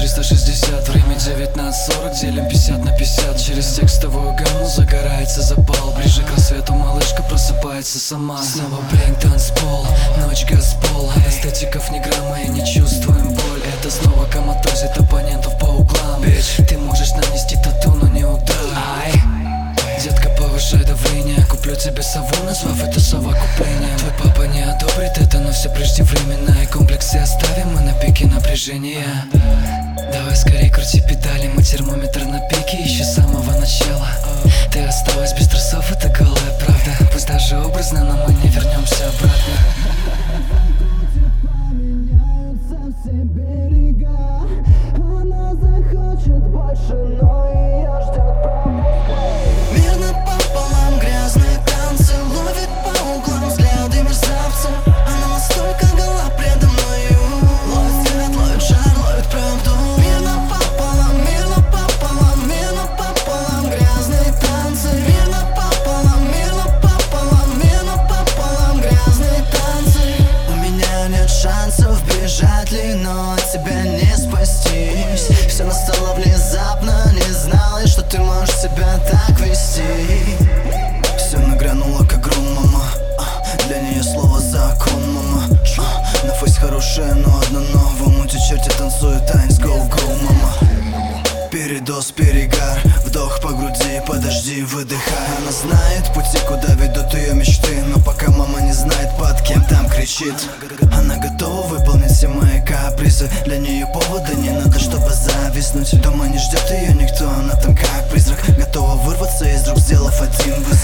360, время 19:40, делим 50 на 50. Через текстовую гамму загорается запал. Ближе к рассвету малышка просыпается сама. Снова брейк, танцпол, ночь газпол. Эстетиков ни грамма и не чувствуем боль. Это снова коматозит оппонентов по углам. Бич, ты можешь нанести тату, но не удар. Детка, повышай давление. Куплю тебе сову, назвав это совокуплением. Твой папа не одобрит это, но все преждевременно. И комплексы оставим мы на пике напряжения. Давай скорей крути педали, мы термометр на пике еще с самого начала. Ты осталась без трусов, это голая правда. Пусть даже образно, но мы не вернемся обратно. Она захочет больше, но ее ждет пропуск. Мирно пополам, грязные танцы, ловит по углам взгляды мерзавца. Она настолько гола предо мною, ловит свет, ловит жар, ловит правду. Мирно пополам, мирно пополам, мирно пополам, грязные танцы. Мирно пополам, мирно пополам, мирно пополам, грязные танцы. У меня нет шансов бежать ли, но от тебя не спастись. Все настало внезапно, не знала, что ты можешь себя так вести. Все нагрянуло как гром, мама. Для нее слово закон, мама. На фейс хорошая, но одно новое. Мути черти танцуют танец, go-go, мама. Передоз, перегар, вдох по груди, подожди, выдыхай. Она знает пути, куда ведут ее мечты, но пока мама не знает, под кем там кричит. Она готова выполнить все мои капризы. Для нее повода не надо, чтобы зависнуть. Дома не ждет ее никто, она там как призрак, готова вырваться из рук, сделав один вызов.